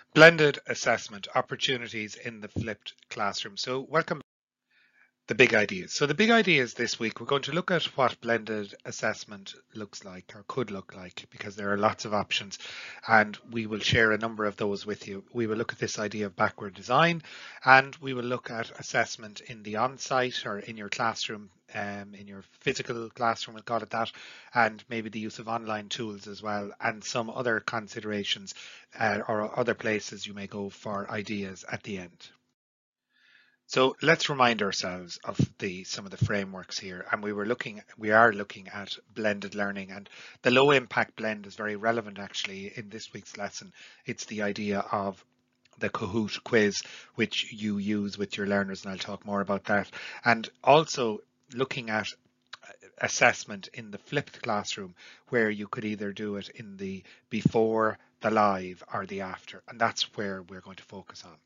Blended assessment opportunities in the flipped classroom. So welcome to the big ideas. So the big ideas this week, we're going to look at what blended assessment looks like or could look like, because there are lots of options and we will share a number of those with you. We will look at this idea of backward design, and we will look at assessment in the on-site or in your classroom, in your physical classroom, we'll call it that, and maybe the use of online tools as well, and some other considerations or other places you may go for ideas at the end. So let's remind ourselves of some of the frameworks here, and we are looking at blended learning, and the low impact blend is very relevant actually in this week's lesson. It's the idea of the Kahoot quiz, which you use with your learners, and I'll talk more about that. And also looking at assessment in the flipped classroom, where you could either do it in the before, the live, or the after, and that's where we're going to focus on.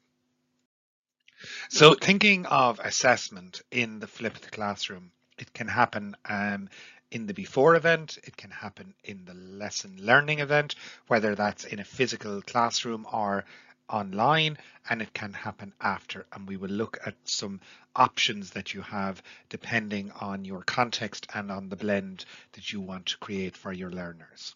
So thinking of assessment in the flipped classroom, it can happen in the before event, it can happen in the lesson learning event, whether that's in a physical classroom or online, and it can happen after. And we will look at some options that you have depending on your context and on the blend that you want to create for your learners.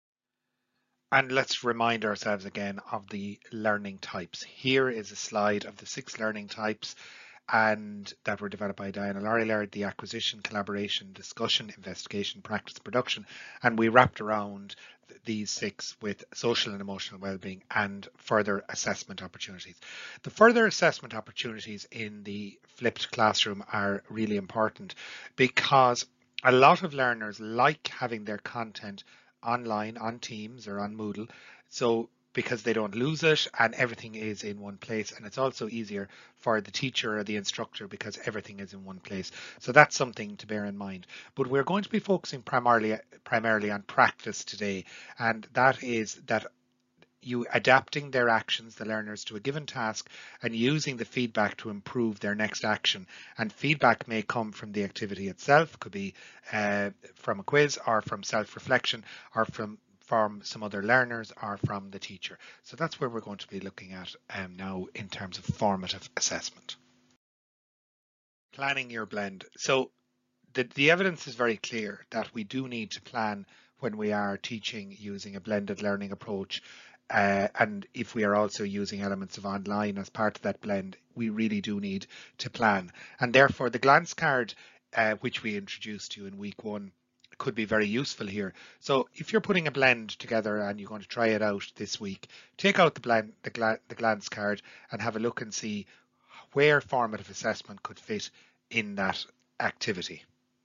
And let's remind ourselves again of the learning types. Here is a slide of the 6 learning types and that were developed by Diana Laurillard: the acquisition, collaboration, discussion, investigation, practice, production. And we wrapped around these 6 with social and emotional well-being and further assessment opportunities. The further assessment opportunities in the flipped classroom are really important because a lot of learners like having their content online on Teams or on Moodle, so because they don't lose it and everything is in one place, and it's also easier for the teacher or the instructor because everything is in one place. So that's something to bear in mind. But we're going to be focusing primarily on practice today, and that is that you adapting their actions, the learners, to a given task and using the feedback to improve their next action. And feedback may come from the activity itself, could be from a quiz or from self-reflection or from some other learners or from the teacher. So that's where we're going to be looking at now in terms of formative assessment. Planning your blend. So the evidence is very clear that we do need to plan when we are teaching using a blended learning approach. And if we are also using elements of online as part of that blend, we really do need to plan. And therefore, the glance card, which we introduced to you in week 1, could be very useful here. So if you're putting a blend together and you're going to try it out this week, take out the glance card and have a look and see where formative assessment could fit in that activity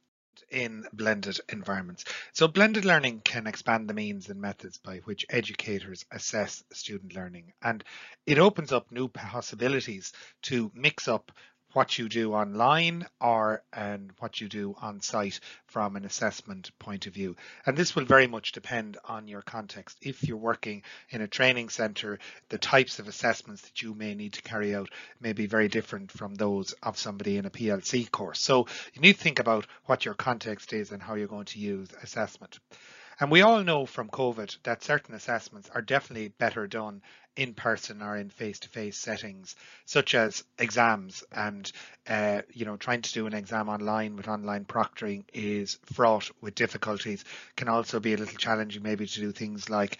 in blended environments. So blended learning can expand the means and methods by which educators assess student learning, and it opens up new possibilities to mix up what you do online and what you do on site from an assessment point of view. And this will very much depend on your context. If you're working in a training center, the types of assessments that you may need to carry out may be very different from those of somebody in a PLC course. So you need to think about what your context is and how you're going to use assessment. And we all know from COVID that certain assessments are definitely better done in person or in face-to-face settings, such as exams. And trying to do an exam online with online proctoring is fraught with difficulties. Can also be a little challenging, maybe, to do things like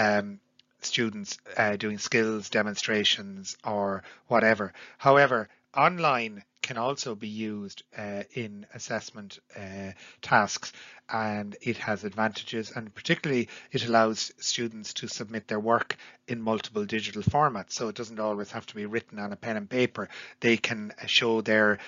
students doing skills demonstrations or whatever. However, online can also be used in assessment tasks, and it has advantages, and particularly it allows students to submit their work in multiple digital formats, so it doesn't always have to be written on a pen and paper. They can show their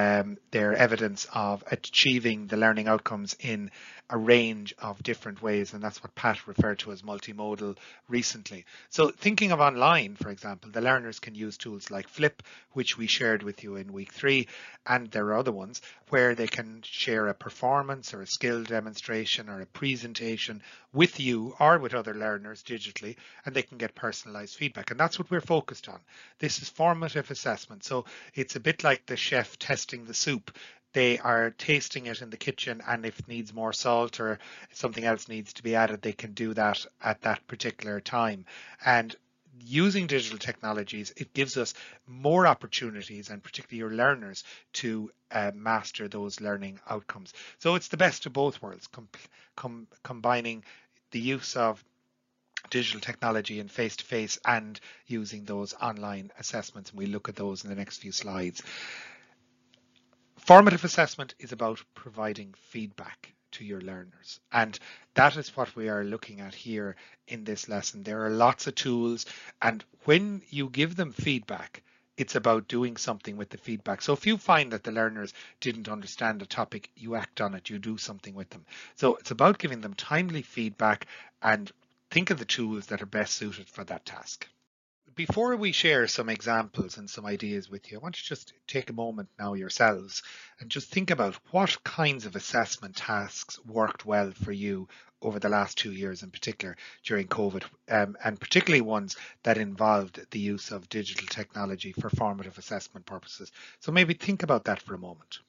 evidence of achieving the learning outcomes in a range of different ways, and that's what Pat referred to as multimodal recently. So thinking of online, for example, the learners can use tools like Flip, which we shared with you in week 3, and there are other ones where they can share a performance or a skill demonstration or a presentation with you or with other learners digitally, and they can get personalized feedback. And that's what we're focused on. This is formative assessment. So it's a bit like the chef testing the soup. They are tasting it in the kitchen, and if it needs more salt or something else needs to be added, they can do that at that particular time. And using digital technologies, it gives us more opportunities, and particularly your learners, to master those learning outcomes. So it's the best of both worlds, combining the use of digital technology and face-to-face and using those online assessments. And we look at those in the next few slides. Formative assessment is about providing feedback to your learners, and that is what we are looking at here in this lesson. There are lots of tools, and when you give them feedback, it's about doing something with the feedback. So if you find that the learners didn't understand a topic, you act on it, you do something with them. So it's about giving them timely feedback, and think of the tools that are best suited for that task. Before we share some examples and some ideas with you, I want to just take a moment now yourselves and just think about what kinds of assessment tasks worked well for you over the last 2 years, in particular during COVID, and particularly ones that involved the use of digital technology for formative assessment purposes. So maybe think about that for a moment.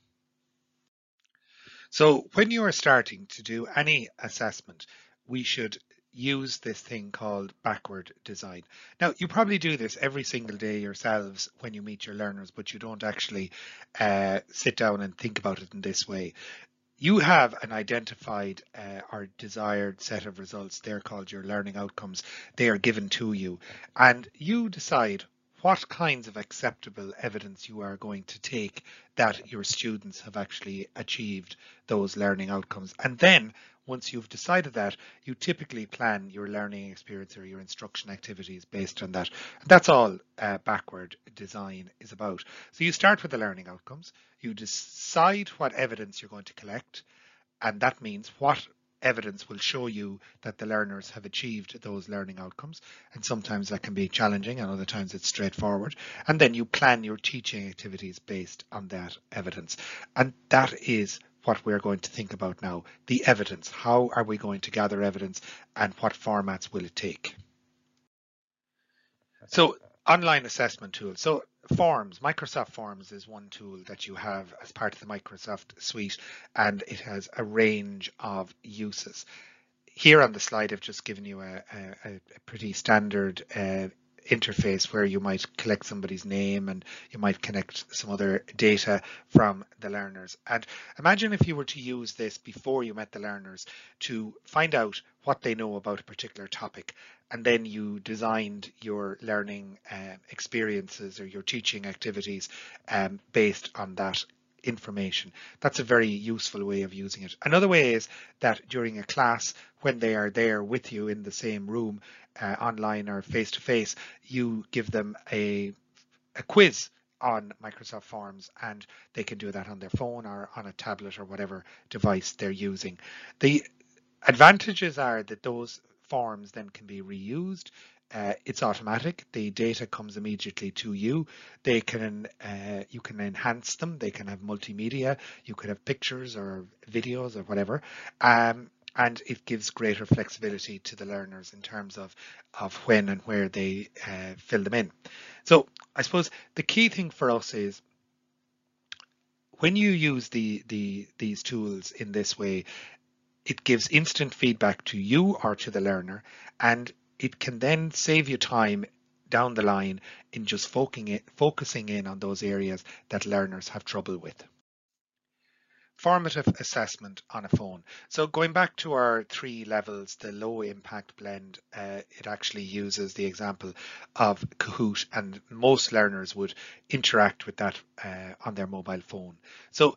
So when you are starting to do any assessment, we should use this thing called backward design. Now, you probably do this every single day yourselves when you meet your learners, but you don't actually sit down and think about it in this way. You have an identified or desired set of results. They're called your learning outcomes. They are given to you, and you decide what kinds of acceptable evidence you are going to take that your students have actually achieved those learning outcomes. And then once you've decided that, you typically plan your learning experience or your instruction activities based on that. And that's all backward design is about. So you start with the learning outcomes, you decide what evidence you're going to collect, and that means what evidence will show you that the learners have achieved those learning outcomes. And sometimes that can be challenging, and other times it's straightforward. And then you plan your teaching activities based on that evidence. And that is what we're going to think about now, the evidence. How are we going to gather evidence, and what formats will it take? So online assessment tools. So Forms, Microsoft Forms is one tool that you have as part of the Microsoft suite, and it has a range of uses. Here on the slide, I've just given you a pretty standard interface where you might collect somebody's name and you might connect some other data from the learners. And imagine if you were to use this before you met the learners to find out what they know about a particular topic, and then you designed your learning experiences or your teaching activities based on that information. That's a very useful way of using it. Another way is that during a class, when they are there with you in the same room, online or face-to-face, you give them a quiz on Microsoft Forms, and they can do that on their phone or on a tablet or whatever device they're using. The advantages are that those forms then can be reused. It's automatic. The data comes immediately to you. They can you can enhance them. They can have multimedia. You could have pictures or videos or whatever. And it gives greater flexibility to the learners in terms of when and where they fill them in. So I suppose the key thing for us is when you use these tools in this way, it gives instant feedback to you or to the learner, and it can then save you time down the line in just focusing in on those areas that learners have trouble with. Formative assessment on a phone. So going back to our 3 levels, the low impact blend, it actually uses the example of Kahoot, and most learners would interact with that on their mobile phone. So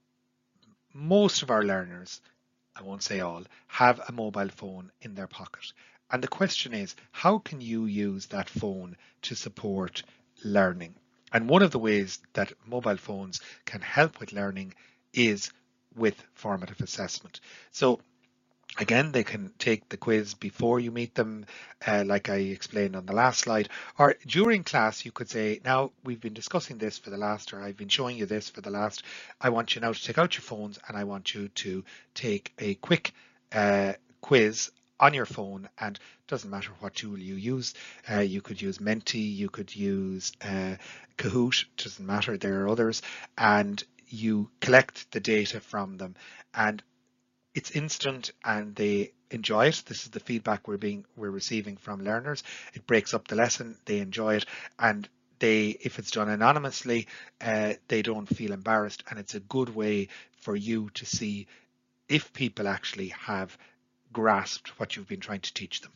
most of our learners, I won't say all, have a mobile phone in their pocket. And the question is, how can you use that phone to support learning? And one of the ways that mobile phones can help with learning is with formative assessment. So again, they can take the quiz before you meet them, like I explained on the last slide, or during class you could say, now we've been discussing this for the last, or I've been showing you this for the last, I want you now to take out your phones and I want you to take a quick quiz on your phone, and it doesn't matter what tool you use. You could use Menti, you could use Kahoot, doesn't matter, there are others, and you collect the data from them, and it's instant, and they enjoy it. This is the feedback we're receiving from learners. It breaks up the lesson, they enjoy it, and if it's done anonymously, they don't feel embarrassed, and it's a good way for you to see if people actually have grasped what you've been trying to teach them.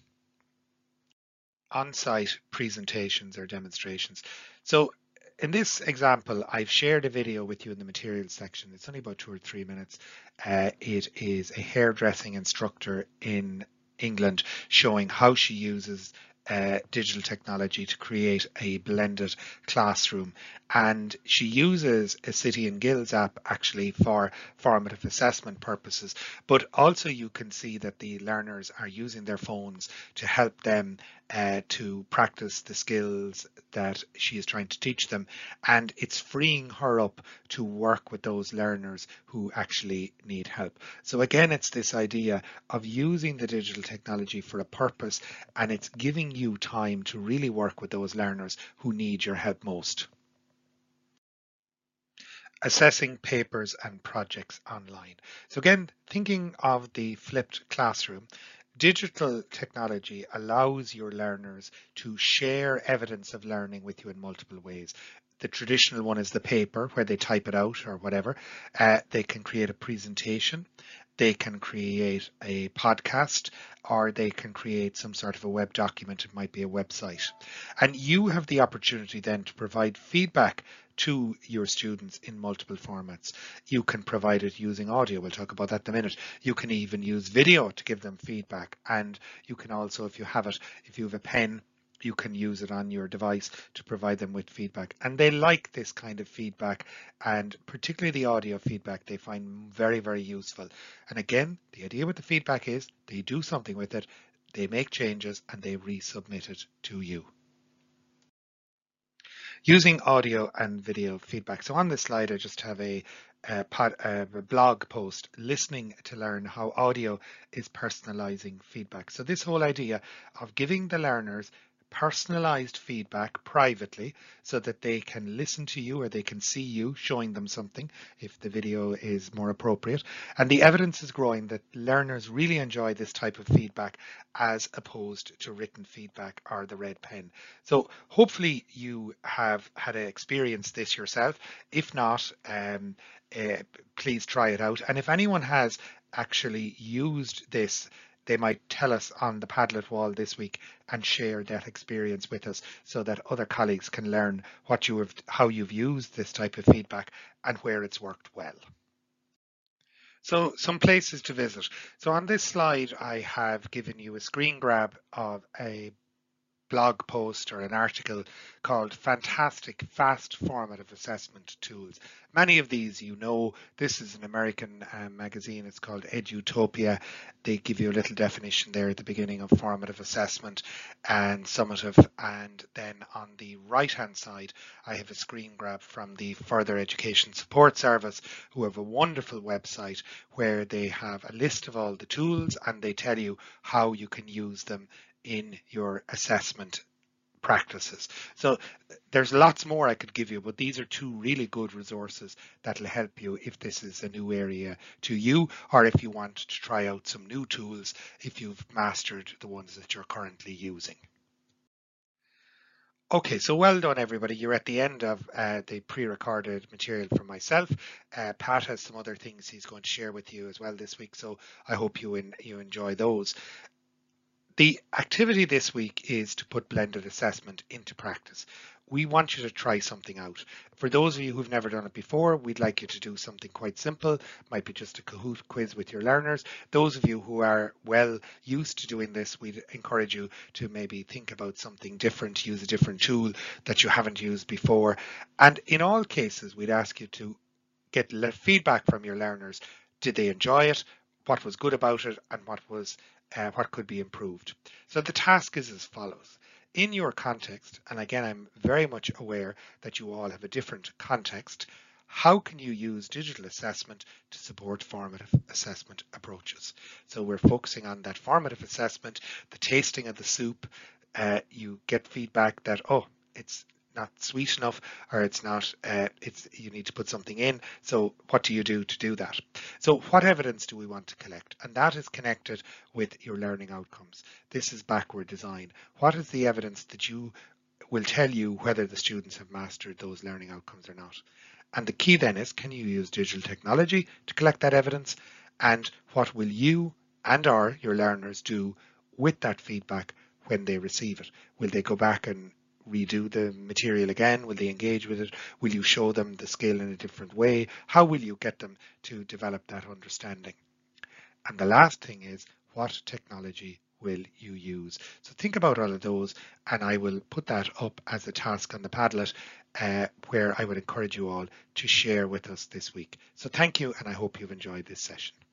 On-site presentations or demonstrations. So in this example, I've shared a video with you in the materials section. It's only about 2 or 3 minutes. It is a hairdressing instructor in England showing how she uses digital technology to create a blended classroom, and she uses a City and Guilds app actually for formative assessment purposes, but also you can see that the learners are using their phones to help them to practice the skills that she is trying to teach them, and it's freeing her up to work with those learners who actually need help. So again, it's this idea of using the digital technology for a purpose, and it's giving you time to really work with those learners who need your help most. Assessing papers and projects online. So again, thinking of the flipped classroom, digital technology allows your learners to share evidence of learning with you in multiple ways. The traditional one is the paper where they type it out or whatever. They can create a presentation, they can create a podcast, or they can create some sort of a web document. It might be a website. And you have the opportunity then to provide feedback to your students in multiple formats. You can provide it using audio. We'll talk about that in a minute. You can even use video to give them feedback. And you can also, if you have a pen, you can use it on your device to provide them with feedback. And they like this kind of feedback, and particularly the audio feedback they find very, very useful. And again, the idea with the feedback is they do something with it, they make changes, and they resubmit it to you. Using audio and video feedback. So on this slide, I just have a blog post, listening to learn how audio is personalizing feedback. So this whole idea of giving the learners personalized feedback privately so that they can listen to you or they can see you showing them something if the video is more appropriate. And the evidence is growing that learners really enjoy this type of feedback as opposed to written feedback or the red pen. So hopefully you have had experienced this yourself. If not, please try it out. And if anyone has actually used this, they might tell us on the Padlet wall this week and share that experience with us so that other colleagues can learn how you've used this type of feedback and where it's worked well. So some places to visit. So on this slide, I have given you a screen grab of a blog post or an article called Fantastic Fast Formative Assessment Tools. Many of these you know. This is an American magazine. It's called Edutopia. They give you a little definition there at the beginning of formative assessment and summative. And then on the right hand side, I have a screen grab from the Further Education Support Service, who have a wonderful website where they have a list of all the tools and they tell you how you can use them in your assessment practices. So there's lots more I could give you, but these are two really good resources that will help you if this is a new area to you, or if you want to try out some new tools if you've mastered the ones that you're currently using. Okay, so well done everybody. You're at the end of the pre-recorded material from myself. Pat has some other things he's going to share with you as well this week, so I hope you enjoy those. The activity this week is to put blended assessment into practice. We want you to try something out. For those of you who've never done it before, we'd like you to do something quite simple. Might be just a Kahoot quiz with your learners. Those of you who are well used to doing this, we'd encourage you to maybe think about something different, use a different tool that you haven't used before. And in all cases, we'd ask you to get feedback from your learners. Did they enjoy it? What was good about it? And what could be improved. So the task is as follows. In your context, and again, I'm very much aware that you all have a different context, how can you use digital assessment to support formative assessment approaches? So we're focusing on that formative assessment, the tasting of the soup. You get feedback that, oh, it's not sweet enough, or it's not, you need to put something in. So what do you do to do that? So what evidence do we want to collect? And that is connected with your learning outcomes. This is backward design. What is the evidence that you will tell you whether the students have mastered those learning outcomes or not? And the key then is, can you use digital technology to collect that evidence? And what will you and or your learners do with that feedback when they receive it? Will they go back and redo the material again? Will they engage with it? Will you show them the skill in a different way? How will you get them to develop that understanding? And the last thing is, what technology will you use? So think about all of those, and I will put that up as a task on the Padlet, where I would encourage you all to share with us this week. So thank you, and I hope you've enjoyed this session.